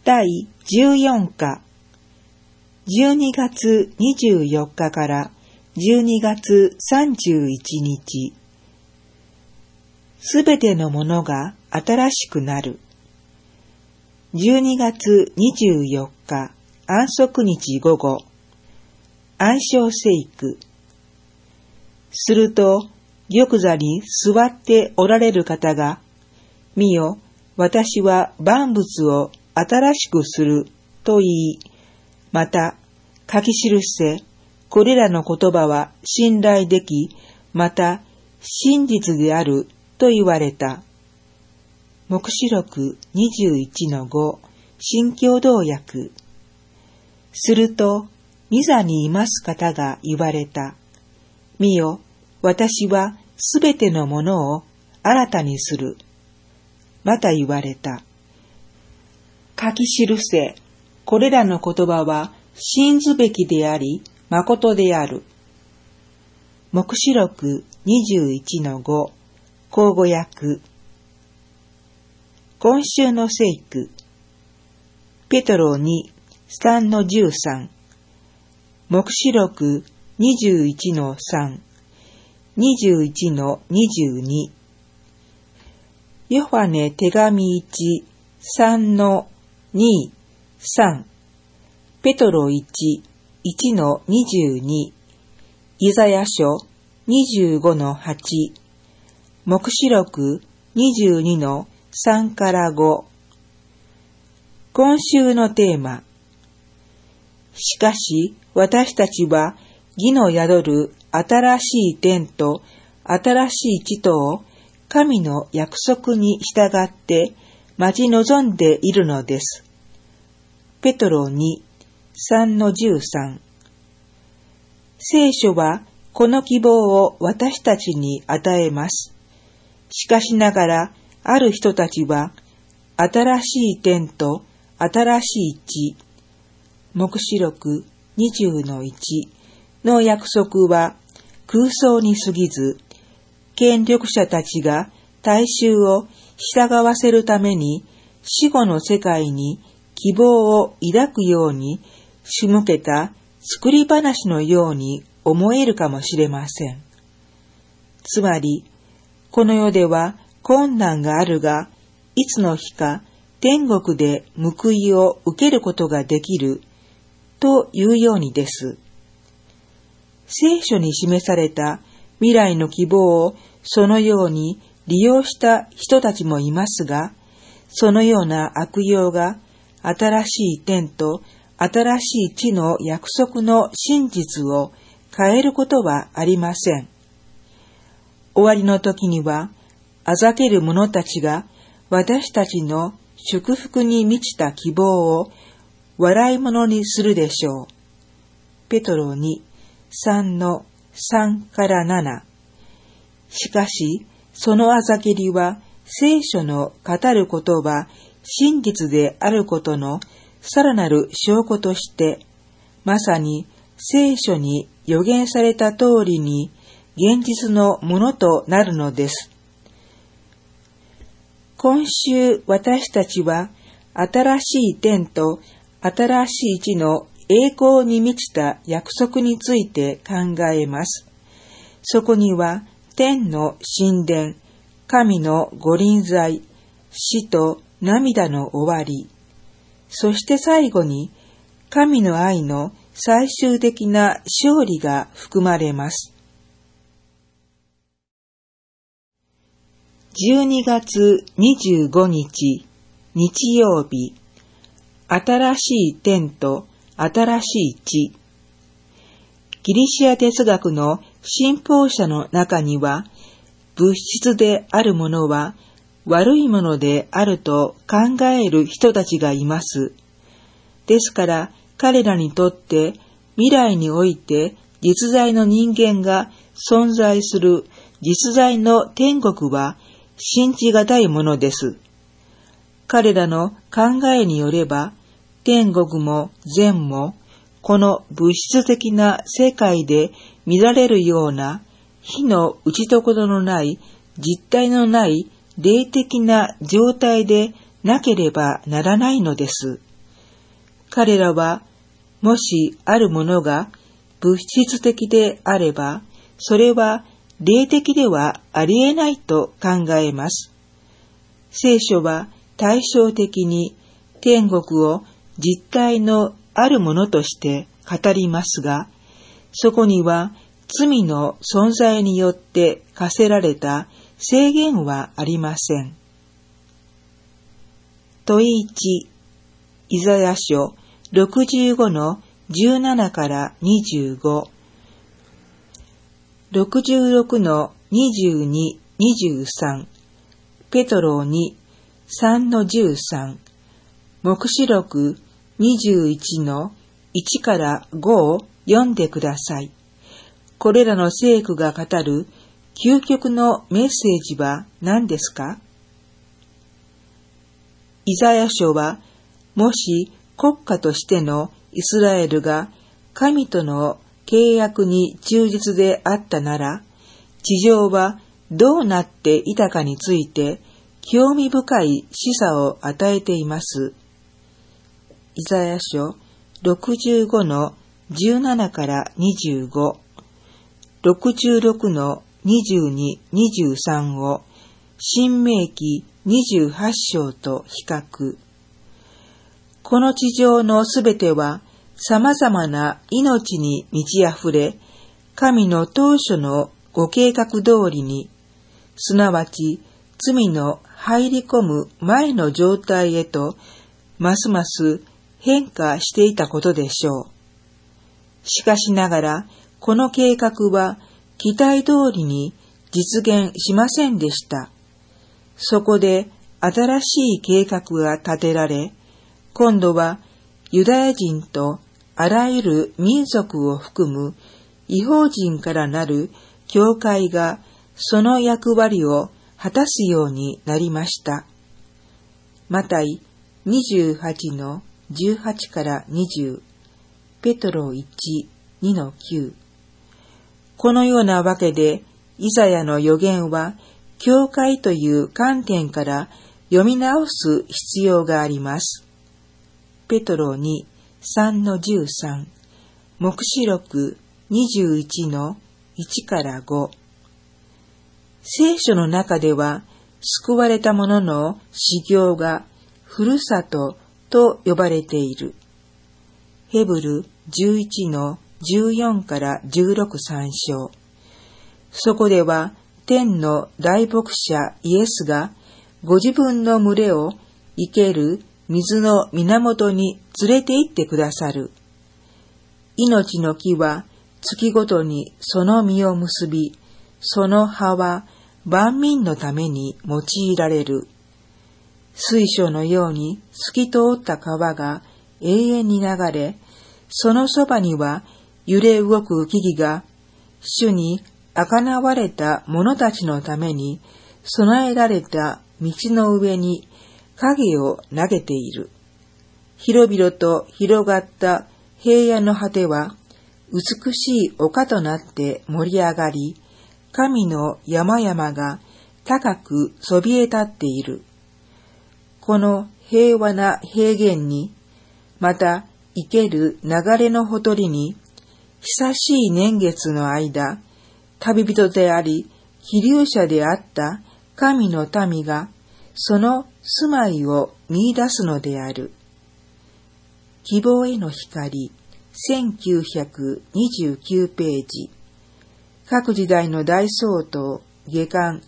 第14課12月24日から12月31日すべてのものが新しくなる。12月24日安息日午後暗唱聖句。すると玉座に座っておられる方が、見よ、私は万物を新しくすると言い、また書き記せ、これらの言葉は信頼でき、また真実であると言われた。黙示録 21-5 新共同訳。すると、御座にいます方が言われた。見よ、私はすべてのものを新たにする。また言われた。書き記せ、これらの言葉は信ずべきであり、誠である。黙示録 21-5 口語訳。今週の聖句。ペトロ2、3-13。黙示録 21-3、21-22。ヨハネ手紙1、3-2、3。ペトロ1、1-22。イザヤ書 25-8。黙示録 22-3-5。今週のテーマ。しかし私たちは義の宿る新しい天と新しい地とを神の約束に従って待ち望んでいるのです。ペトロ2、3-13。聖書はこの希望を私たちに与えます。しかしながらある人たちは新しい天と新しい地、黙示録 20-1 の約束は空想に過ぎず、権力者たちが大衆を従わせるために死後の世界に希望を抱くように仕向けた作り話のように思えるかもしれません。つまり、この世では困難があるが、いつの日か天国で報いを受けることができるというようにです。聖書に示された未来の希望をそのように利用した人たちもいますが、そのような悪用が新しい天と新しい地の約束の真実を変えることはありません。終わりの時には、あざける者たちが私たちの祝福に満ちた希望を笑い物にするでしょう。ペトロ2、3-3-7。しかし、そのあざけりは聖書の語ることは真実であることのさらなる証拠として、まさに聖書に予言された通りに現実のものとなるのです。今週私たちは新しい天と新しい地の栄光に満ちた約束について考えます。そこには天の神殿、神の御臨在、死と涙の終わり、そして最後に神の愛の最終的な勝利が含まれます。12月25日、日曜日、新しい天と新しい地。ギリシア哲学の信奉者の中には、物質であるものは悪いものであると考える人たちがいます。ですから彼らにとって未来において実在の人間が存在する実在の天国は信じがたいものです。彼らの考えによれば、天国も善もこの物質的な世界で見られるような火の打ちどころのない実体のない霊的な状態でなければならないのです。 彼らは、もしあるものが物質的であれば、それは霊的ではありえないと考えます。聖書は対照的に天国を実体のあるものとして語りますが、そこには罪の存在によって課せられた制限はありません。問1、イザヤ書65の17から25、66の22、23、ペトロ2、3の13、黙示録21の1から5を読んでください。これらの聖句が語る究極のメッセージは何ですか？イザヤ書は、もし国家としてのイスラエルが神との契約に忠実であったなら、地上はどうなっていたかについて興味深い示唆を与えています。イザヤ書65の17から25、66の22、23を新明記28章と比較。この地上のすべては様々な命に満ち溢れ、神の当初のご計画通りに、すなわち罪の入り込む前の状態へと、ますます変化していたことでしょう。しかしながら、この計画は期待通りに実現しませんでした。そこで新しい計画が立てられ、今度はユダヤ人とあらゆる民族を含む異邦人からなる教会がその役割を果たすようになりました。マタイ28の18から20、ペトロ1、2の9。このようなわけで、イザヤの預言は、教会という観点から読み直す必要があります。ペトロ2、3の13、黙示録21の1から5。聖書の中では、救われた者の修行がふるさとと呼ばれている。ヘブル11の14から16参照。そこでは天の大牧者イエスがご自分の群れを生ける水の源に連れて行ってくださる。命の木は月ごとにその実を結び、その葉は万民のために用いられる。水晶のように透き通った川が永遠に流れ、そのそばには揺れ動く木々が主に贖われた者たちのために備えられた道の上に影を投げている。広々と広がった平野の果ては美しい丘となって盛り上がり、神の山々が高くそびえ立っている。この平和な平原に、また生ける流れのほとりに、久しい年月の間、旅人であり、飛流者であった神の民が、その住まいを見出すのである。希望への光、1929ページ。各時代の大総統、下巻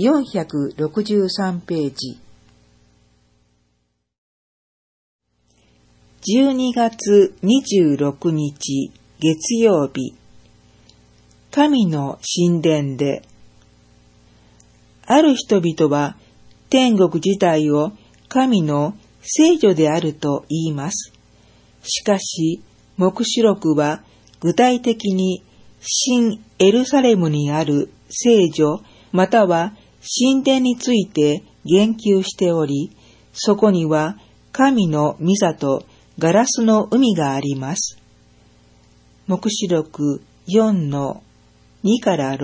463ページ。12月26日月曜日、神の神殿で。ある人々は天国自体を神の聖女であると言います。しかし、黙示録は具体的に新エルサレムにある聖女または神殿について言及しており、そこには神の御座とガラスの海があります。黙示録4の2から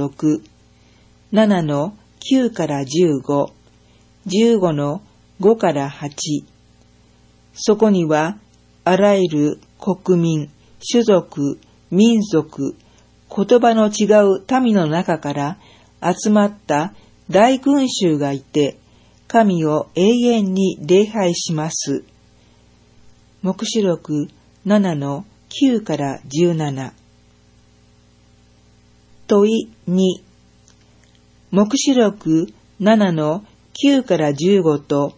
6、7の9から15、15の5から8。そこにはあらゆる国民、種族、民族、言葉の違う民の中から集まった大群衆がいて、神を永遠に礼拝します。黙示録7-9から17。問い2。黙示録7-9から15と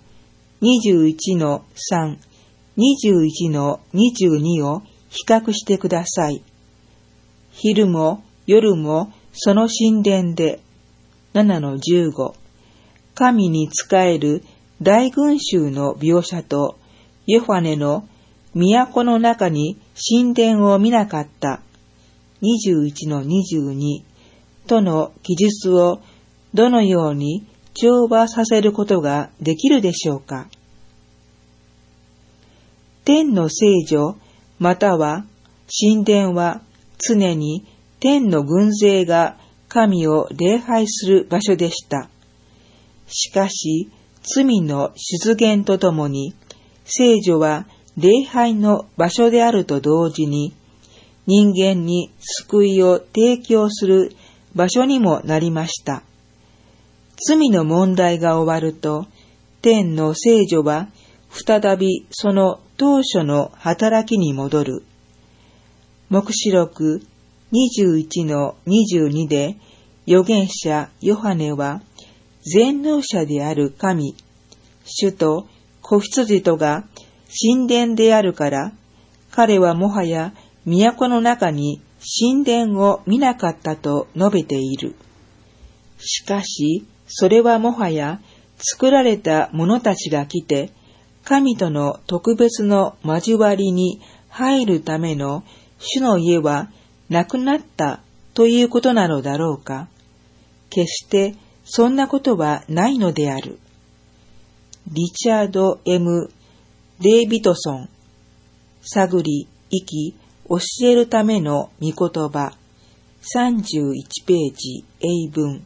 21-3、21-22を比較してください。昼も夜もその神殿で7-15、神に仕える大群衆の描写とヨハネの都の中に神殿を見なかった21-22との記述をどのように調和させることができるでしょうか。天の聖女または神殿は常に天の軍勢が神を礼拝する場所でした。しかし罪の出現とともに聖女は礼拝の場所であると同時に人間に救いを提供する場所にもなりました。罪の問題が終わると天の聖女は再びその当初の働きに戻る。黙示録21-22で預言者ヨハネは全能者である神、主と子羊とが神殿であるから、彼はもはや都の中に神殿を見なかったと述べている。しかし、それはもはや作られた者たちが来て、神との特別の交わりに入るための主の家はなくなったということなのだろうか。決してそんなことはないのである。リチャード・ M ・デイビドソン、探り、生き、教えるための御言葉、31ページ、英文。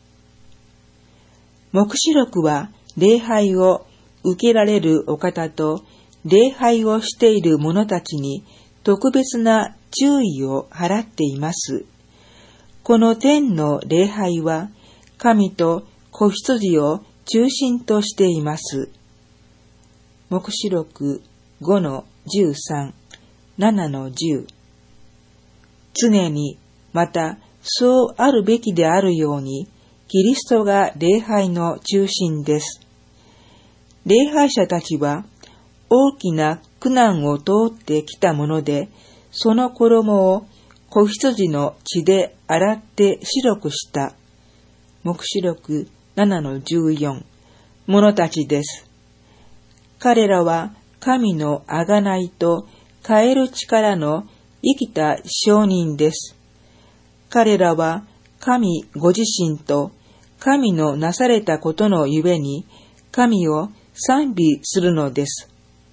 黙示録は礼拝を受けられるお方と礼拝をしている者たちに特別な注意を払っています。この天の礼拝は神と子羊を中心としています。黙示録5-13、7-10。常にまたそうあるべきであるようにキリストが礼拝の中心です。礼拝者たちは大きな苦難を通ってきたもので、その衣を子羊の血で洗って白くした黙示録7-14者たちです。彼らは神の贖いと変える力の生きた証人です。彼らは神ご自身と神のなされたことのゆえに神を賛美するのです。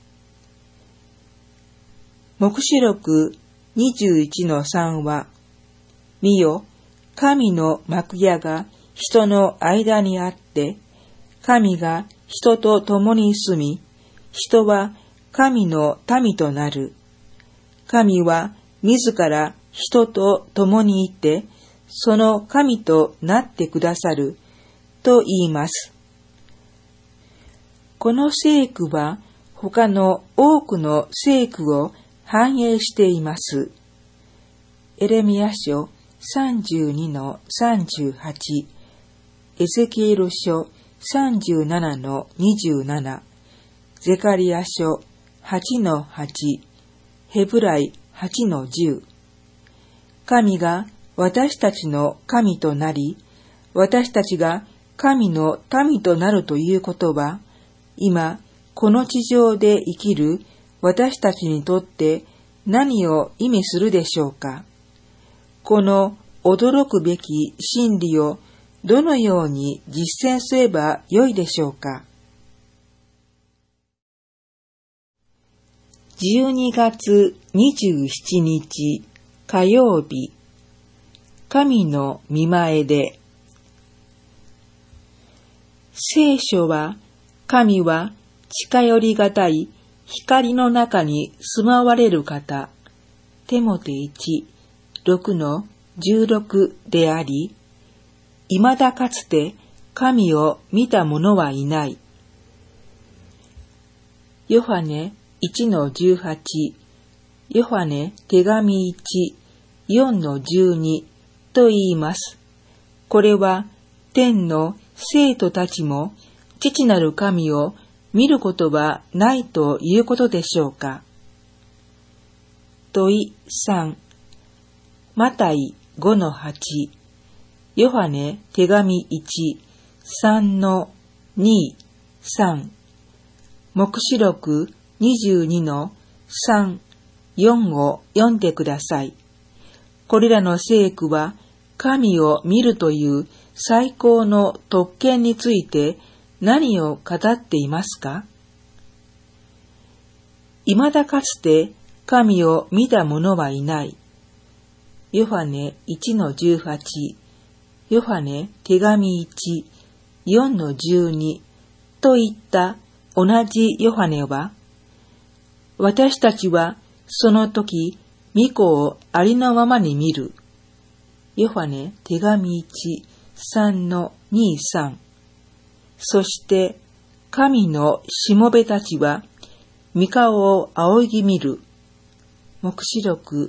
黙示録21-3は、見よ、神の幕屋が人の間にあって、神が人と共に住み、人は神の民となる。神は自ら人と共にいて、その神となってくださる、と言います。この聖句は他の多くの聖句を反映しています。エレミヤ書32-38、エゼキエル書37-27、ゼカリヤ書8-8、ヘブライ8-10。神が私たちの神となり、私たちが神の民となるということは、今この地上で生きる私たちにとって何を意味するでしょうか。この驚くべき真理をどのように実践すればよいでしょうか。12月27日火曜日、神の御前で。聖書は、神は近寄りがたい光の中に住まわれる方、テモテ1:6-16であり、未だかつて神を見た者はいない。ヨハネ 1:18、ヨハネ手紙1:4-12と言います。これは天の生徒たちも父なる神を見ることはないということでしょうか。問い3、マタイ 5:8、ヨハネ手紙1:3-2、3、黙示録22:3、4を読んでください。これらの聖句は神を見るという最高の特権について何を語っていますか？未だかつて神を見た者はいない。ヨハネ 1:18、ヨハネ手紙1:4-12といった同じヨハネは、私たちはその時、御子をありのままに見る。ヨハネ手紙1:3-2-3。そして、神のしもべたちは、御顔を仰ぎ見る。黙示録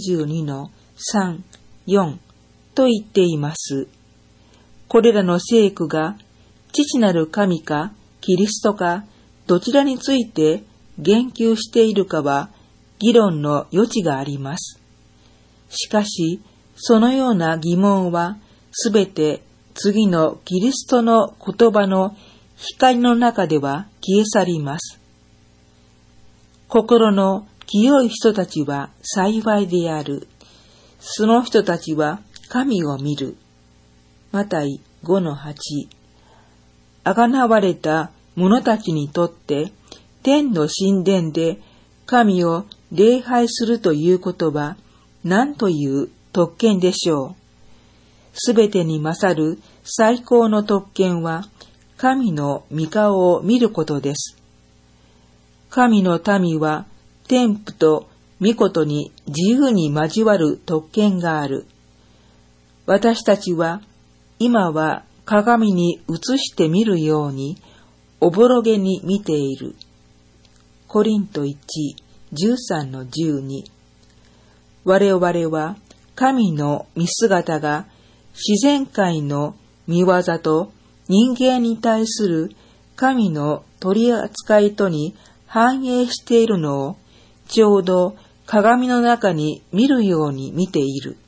22:3-4と言っています。これらの聖句が、父なる神か、キリストか、どちらについて言及しているかは、議論の余地があります。しかし、そのような疑問は、すべて次のキリストの言葉の光の中では消え去ります。心の清い人たちは幸いである。その人たちは神を見る。マタイ 5:8。あがなわれた者たちにとって、天の神殿で神を礼拝するということは、何という特権でしょう。すべてに勝る最高の特権は、神の御顔を見ることです。神の民は、天父と御子に自由に交わる特権がある。私たちは、今は鏡に映して見るように、おぼろげに見ている。コリント 1:13-12。我々は神の見姿が自然界の見業と人間に対する神の取り扱いとに反映しているのをちょうど鏡の中に見るように見ている。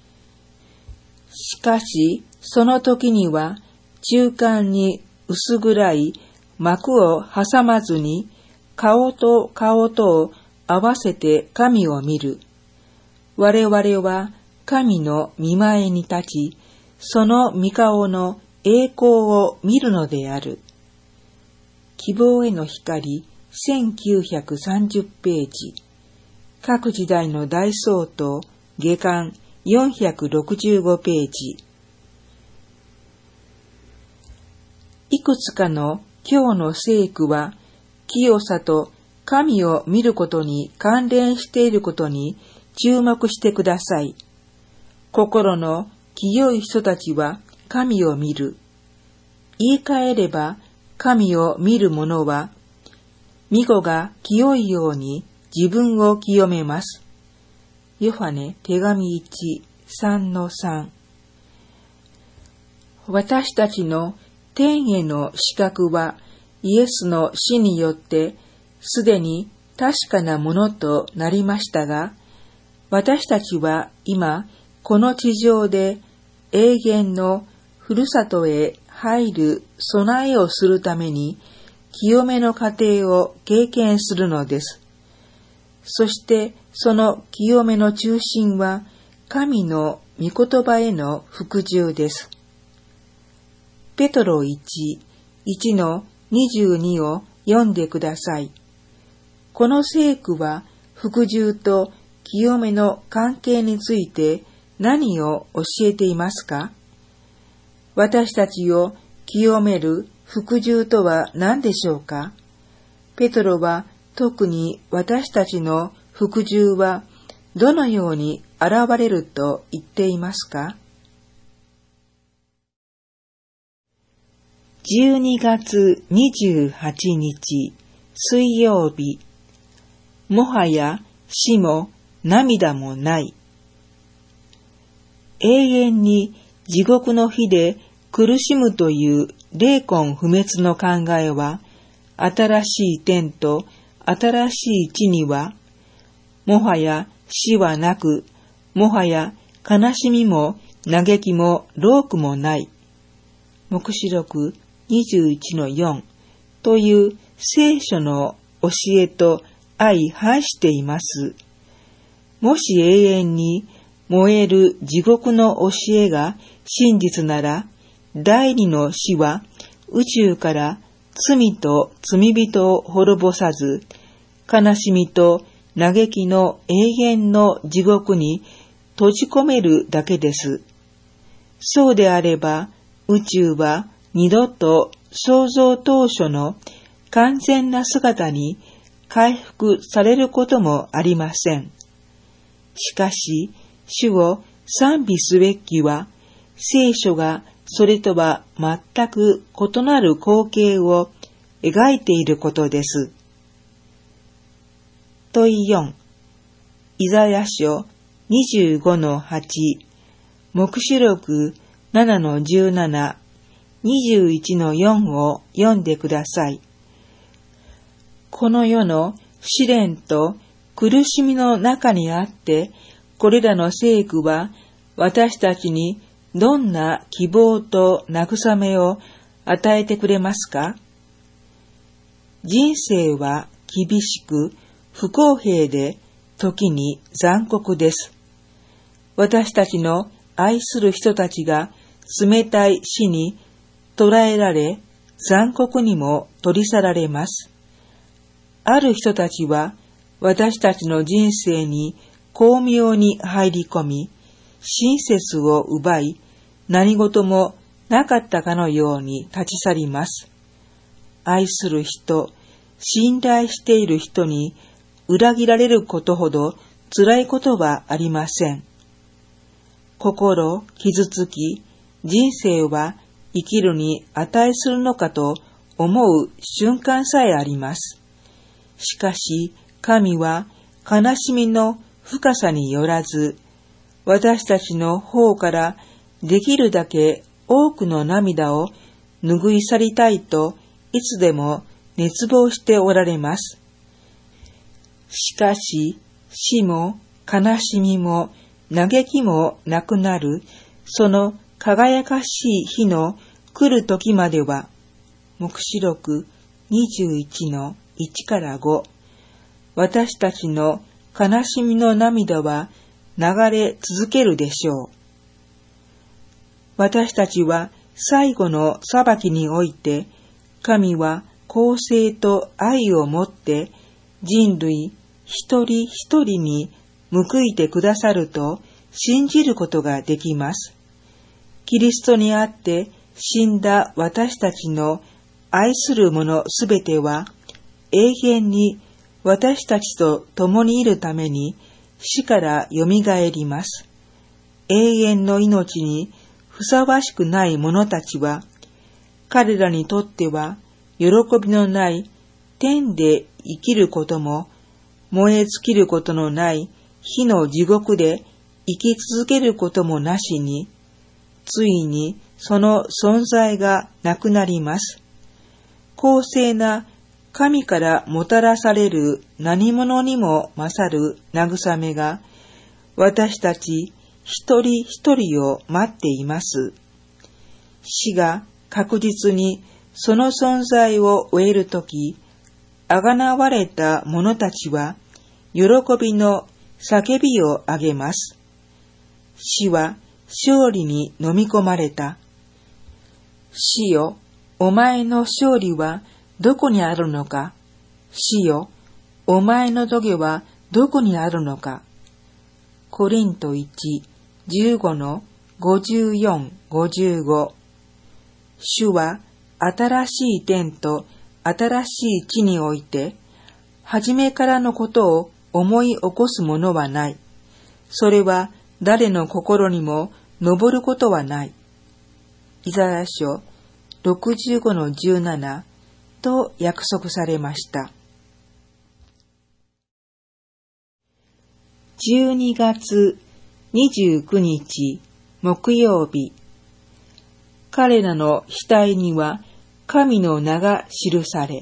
しかし、その時には中間に薄暗い幕を挟まずに顔と顔とを合わせて神を見る。我々は神の御前に立ち、その御顔の栄光を見るのである。希望への光1930ページ。各時代の大総統下巻465ページ。いくつかの今日の聖句は、清さと神を見ることに関連していることに注目してください。心の清い人たちは神を見る。言い換えれば、神を見る者は、御子が清いように自分を清めます。ヨハネ手紙1:3-3。私たちの天への資格は、イエスの死によってすでに確かなものとなりましたが、私たちは今この地上で永遠のふるさとへ入る備えをするために清めの過程を経験するのです。そしてその清めの中心は神の御言葉への服従です。ペトロ1:1-22を読んでください。この聖句は服従と清めの関係について何を教えていますか？私たちを清める服従とは何でしょうか？ペトロは特に私たちの服従はどのように現れると言っていますか？12月28日水曜日、もはや死も涙もない。永遠に地獄の火で苦しむという霊魂不滅の考えは、新しい天と新しい地には、もはや死はなく、もはや悲しみも嘆きも労苦もない。黙示録21-4という聖書の教えと相反しています。もし永遠に燃える地獄の教えが真実なら、第二の死は宇宙から罪と罪人を滅ぼさず、悲しみと嘆きの永遠の地獄に閉じ込めるだけです。そうであれば、宇宙は二度と創造当初の完全な姿に回復されることもありません。しかし、主を賛美すべきは、聖書がそれとは全く異なる光景を描いていることです。問4、イザヤ書25-8、黙示録7-17、21-4を読んでください。この世の試練と苦しみの中にあって、これらの聖句は私たちにどんな希望と慰めを与えてくれますか？人生は厳しく不公平で時に残酷です。私たちの愛する人たちが冷たい死に捕らえられ、残酷にも取り去られます。ある人たちは私たちの人生に巧妙に入り込み、親切を奪い、何事もなかったかのように立ち去ります。愛する人、信頼している人に裏切られることほど辛いことはありません。心傷つき、人生は生きるに値するのかと思う瞬間さえあります。しかし、神は悲しみの深さによらず、私たちの方からできるだけ多くの涙を拭い去りたいといつでも熱望しておられます。しかし、死も悲しみも嘆きもなくなる、その輝かしい日の来る時までは、黙示録21-1-5、私たちの悲しみの涙は流れ続けるでしょう。私たちは最後の裁きにおいて、神は公正と愛をもって人類一人一人に報いてくださると信じることができます。キリストにあって死んだ私たちの愛する者すべては永遠に私たちと共にいるために死からよみがえります。永遠の命にふさわしくない者たちは、彼らにとっては喜びのない天で生きることも、燃え尽きることのない火の地獄で生き続けることもなしに、ついにその存在がなくなります。公正な神からもたらされる何者にも勝る慰めが、私たち一人一人を待っています。死が確実にその存在を終えるとき、あがなわれた者たちは、喜びの叫びをあげます。死は勝利に飲み込まれた。死よ、お前の勝利はどこにあるのか。死よ、お前の棘はどこにあるのか。コリント1:15-54-55。主は新しい天と新しい地において、 初めからのことを思い起こすものはない。それは誰の心にも上ることはない。イザヤ書 65-17 と約束されました。12月29日木曜日。彼らの額には神の名が記され。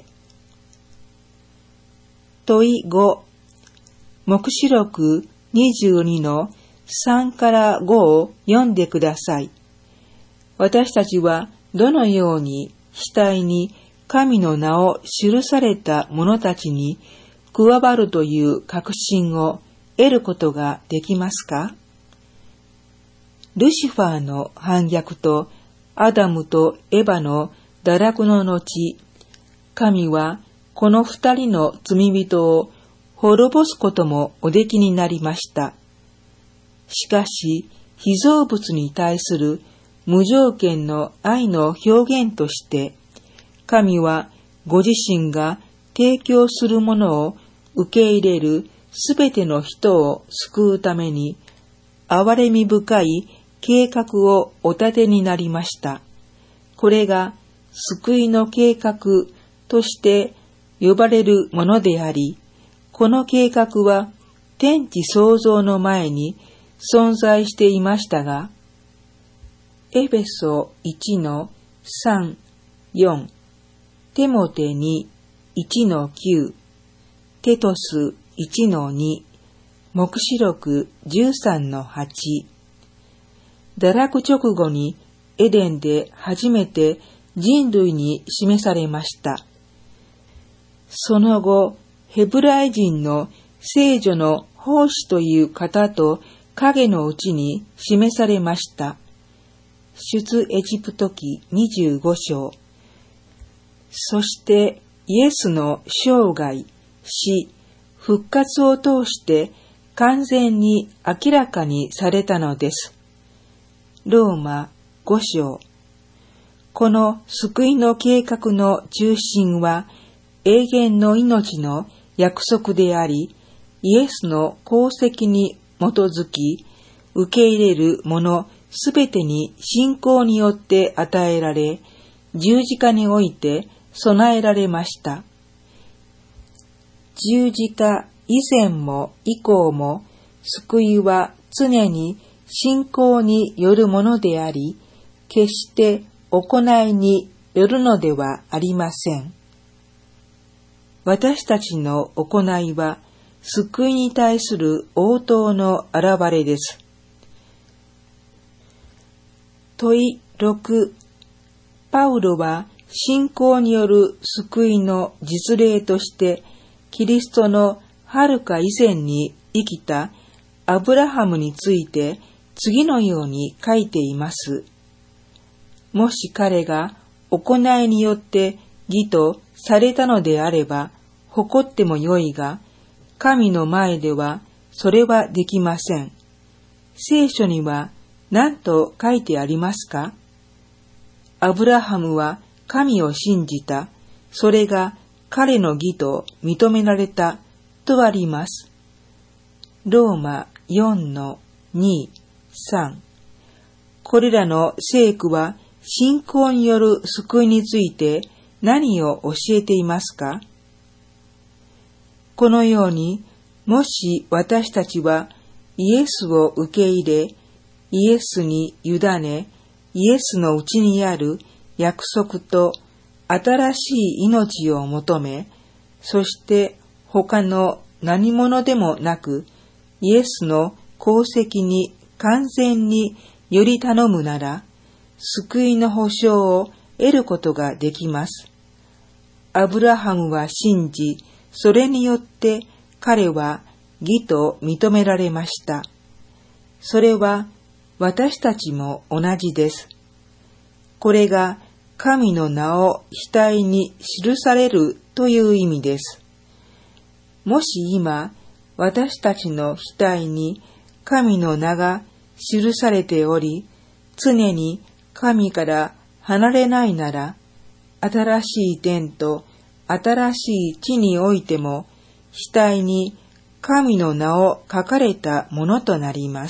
問い5、黙示録22の3から5を読んでください。私たちはどのように額に神の名を記された者たちに加わるという確信を得ることができますか？ルシファーの反逆とアダムとエバの堕落の後、神はこの二人の罪人を滅ぼすこともおできになりました。しかし、被造物に対する無条件の愛の表現として、神はご自身が提供するものを受け入れるすべての人を救うために、憐れみ深い計画をお立てになりました。これが救いの計画として呼ばれるものであり、この計画は天地創造の前に存在していましたが、エフェソ 1-3-4、テモテ 2-1-9、テトス 1-2、黙示録 13-8、堕落直後にエデンで初めて人類に示されました。その後、ヘブライ人の聖女の奉仕という方と影のうちに示されました。出エジプト記25章。そしてイエスの生涯、死、復活を通して完全に明らかにされたのです。ローマ5章。この救いの計画の中心は永遠の命の約束であり、イエスの功績に基づき、受け入れるものすべてに信仰によって与えられ、十字架において備えられました。十字架以前も以降も、救いは常に信仰によるものであり、決して行いによるのではありません。私たちの行いは、救いに対する応答の現れです。問い6、パウロは信仰による救いの実例として、キリストのはるか以前に生きたアブラハムについて次のように書いています。もし彼が行いによって義とされたのであれば、誇ってもよいが、神の前ではそれはできません。聖書には何と書いてありますか？アブラハムは神を信じた。それが彼の義と認められたとあります。ローマ 4-2-3。これらの聖句は信仰による救いについて何を教えていますか？このように、もし私たちはイエスを受け入れ、イエスに委ね、イエスのうちにある約束と新しい命を求め、そして他の何者でもなく、イエスの功績に完全により頼むなら、救いの保証を得ることができます。アブラハムは信じ、それによって彼は義と認められました。それは私たちも同じです。これが神の名を額に記されるという意味です。もし今、私たちの額に神の名が記されており、常に神から離れないなら、新しい天と新しい地においても、 額に神の名を書かれたものとなります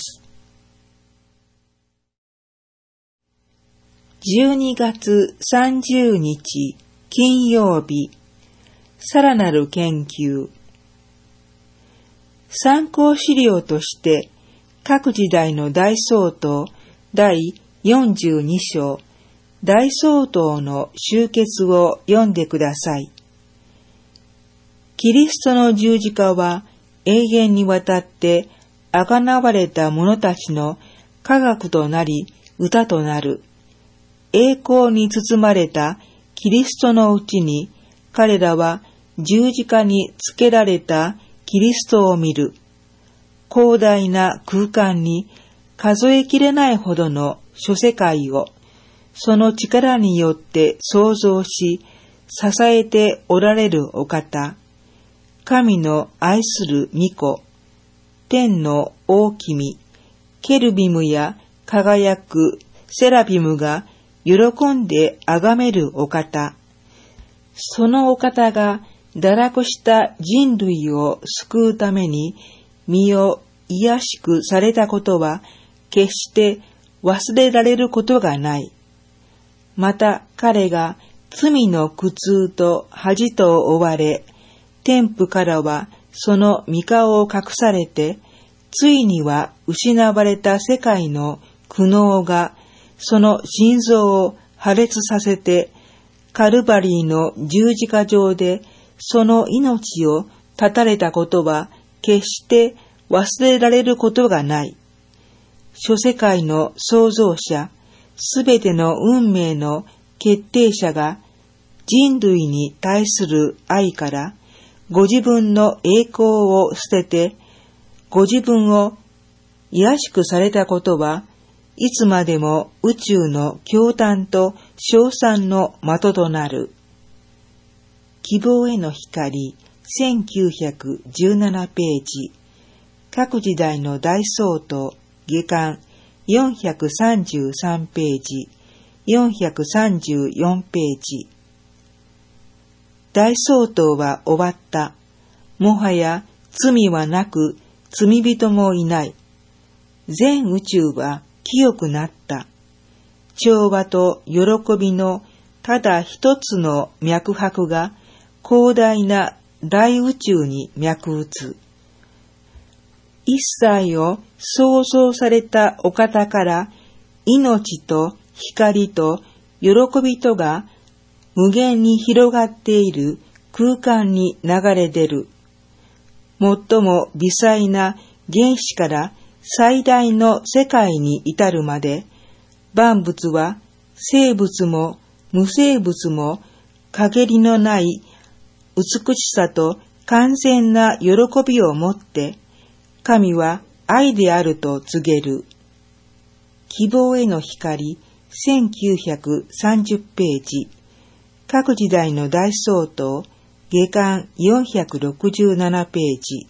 。12月30日金曜日、さらなる研究。参考資料として各時代の大総統第42章大総統の集結を読んでください。キリストの十字架は永遠にわたって贖われた者たちの科学となり歌となる。栄光に包まれたキリストのうちに彼らは十字架につけられたキリストを見る。広大な空間に数えきれないほどの諸世界をその力によって創造し支えておられるお方。神の愛する御子、天の大君、ケルビムや輝くセラビムが喜んで崇めるお方。そのお方が堕落した人類を救うために身を卑しくされたことは決して忘れられることがない。また彼が罪の苦痛と恥と追われ、天父からはその御顔を隠されて、ついには失われた世界の苦悩がその心臓を破裂させて、カルバリーの十字架上でその命を絶たれたことは決して忘れられることがない。諸世界の創造者、すべての運命の決定者が人類に対する愛からご自分の栄光を捨てて、ご自分を卑しくされたことはいつまでも宇宙の驚嘆と称賛の的となる。希望への光、1917ページ。各時代の大総統、下巻、433ページ、434ページ。大総統は終わった。もはや罪はなく、罪人もいない。全宇宙は清くなった。調和と喜びのただ一つの脈拍が広大な大宇宙に脈打つ。一切を創造されたお方から命と光と喜びとが無限に広がっている空間に流れ出る。最も微細な原子から最大の世界に至るまで、万物は生物も無生物も陰りのない美しさと完全な喜びをもって、神は愛であると告げる。希望への光、1930ページ。各時代の大総統、下巻467ページ。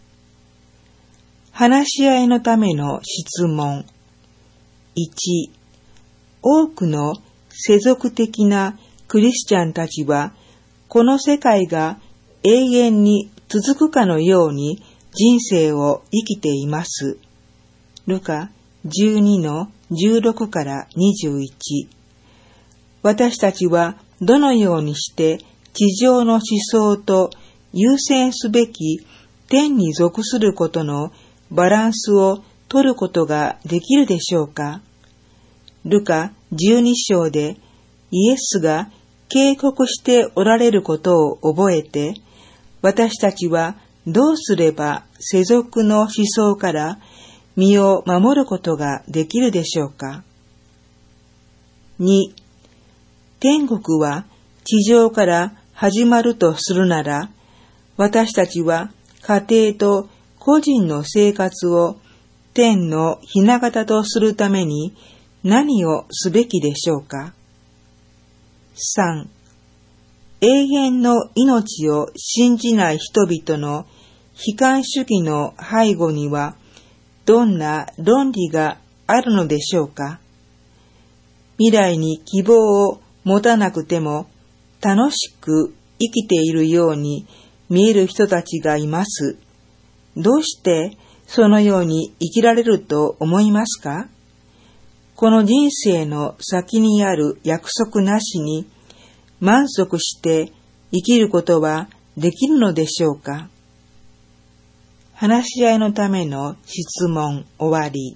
話し合いのための質問。1、多くの世俗的なクリスチャンたちは、この世界が永遠に続くかのように人生を生きています。ルカ12の16から21。私たちはどのようにして地上の思想と優先すべき天に属することのバランスを取ることができるでしょうか。ルカ12章でイエスが警告しておられることを覚えて、私たちはどうすれば世俗の思想から身を守ることができるでしょうか。2、天国は地上から始まるとするなら、私たちは家庭と個人の生活を天の雛形とするために何をすべきでしょうか。3、永遠の命を信じない人々の悲観主義の背後にはどんな論理があるのでしょうか。未来に希望を持たなくても楽しく生きているように見える人たちがいます。どうしてそのように生きられると思いますか？この人生の先にある約束なしに満足して生きることはできるのでしょうか？話し合いのための質問終わり。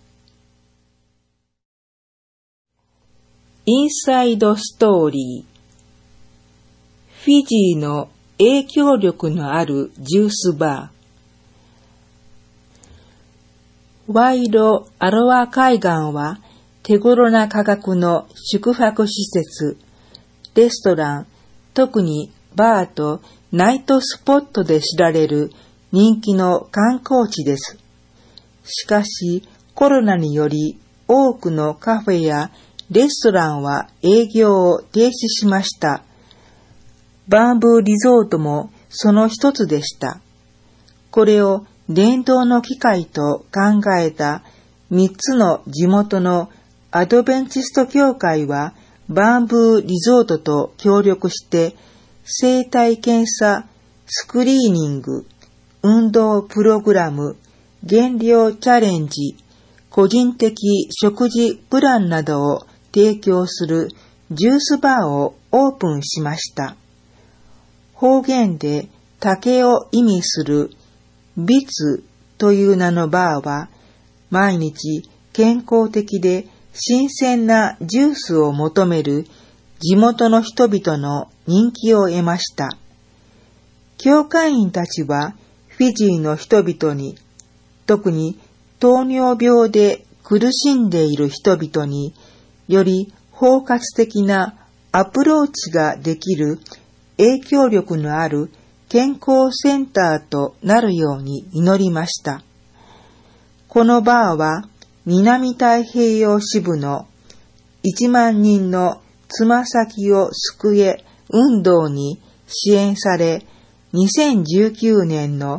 インサイドストーリー。フィジーの影響力のあるジュースバー。ワイド・アロア海岸は手頃な価格の宿泊施設、レストラン、特にバーとナイトスポットで知られる人気の観光地です。しかしコロナにより多くのカフェやレストランは営業を停止しました。バンブーリゾートもその一つでした。これを伝統の機会と考えた3つの地元のアドベンチスト協会はバンブーリゾートと協力して生態検査、スクリーニング、運動プログラム、減量チャレンジ、個人的食事プランなどを提供するジュースバーをオープンしました。方言で竹を意味するビツという名のバーは毎日健康的で新鮮なジュースを求める地元の人々の人気を得ました。教会員たちはフィジーの人々に、特に糖尿病で苦しんでいる人々により包括的なアプローチができる影響力のある健康センターとなるように祈りました。このバーは南太平洋支部の1万人のつま先を救え運動に支援され、2019年の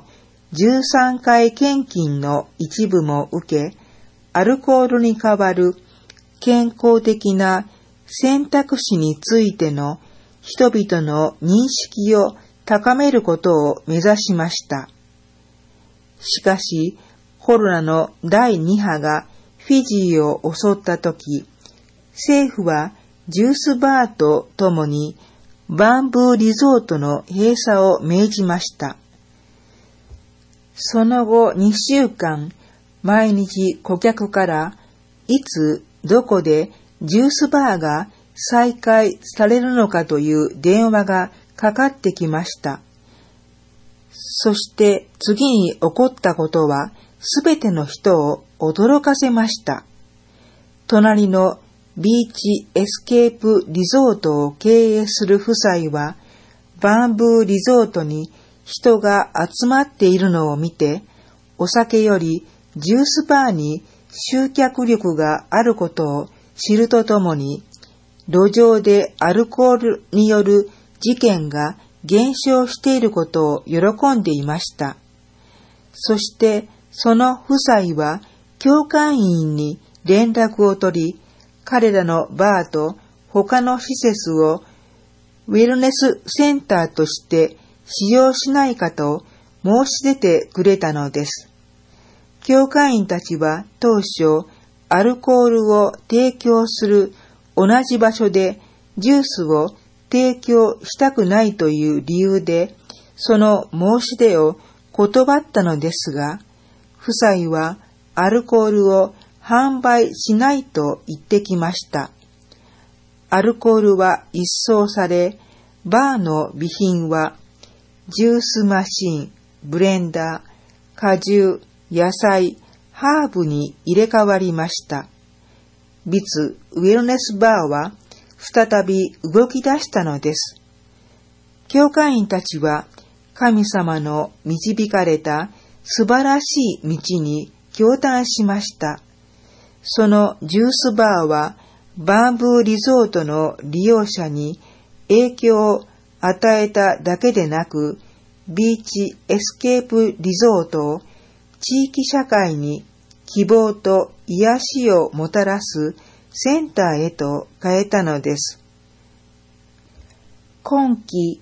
13回献金の一部も受け、アルコールに代わる健康的な選択肢についての人々の認識を高めることを目指しました。しかし、コロナの第2波がフィジーを襲ったとき、政府はジュースバーとともにバンブーリゾートの閉鎖を命じました。その後2週間、毎日顧客からいつどこでジュースバーが再開されるのかという電話がかかってきました。そして次に起こったことはすべての人を驚かせました。隣のビーチエスケープリゾートを経営する夫妻はバンブーリゾートに人が集まっているのを見て、お酒よりジュースバーに集客力があることを知るとともに、路上でアルコールによる事件が減少していることを喜んでいました。そしてその夫妻は教会員に連絡を取り、彼らのバーと他の施設をウェルネスセンターとして使用しないかと申し出てくれたのです。教会員たちは当初アルコールを提供する同じ場所でジュースを提供したくないという理由でその申し出を断ったのですが、夫妻はアルコールを販売しないと言ってきました。アルコールは一掃され、バーの備品はジュースマシーン、ブレンダー、果汁、野菜、ハーブに入れ替わりました。ビツ・ウェルネスバーは再び動き出したのです。教会員たちは神様の導かれた素晴らしい道に驚嘆しました。そのジュースバーはバンブーリゾートの利用者に影響を与えただけでなく、ビーチエスケープリゾートを地域社会に希望と癒しをもたらすセンターへと変えたのです。今季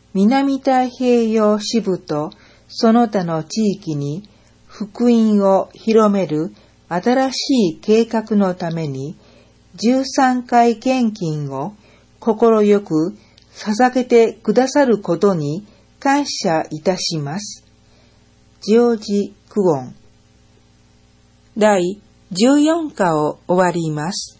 南太平洋支部とその他の地域に福音を広める新しい計画のために13回献金を心よく捧げてくださることに感謝いたします。ジョージ・クオン。第14課を終わります。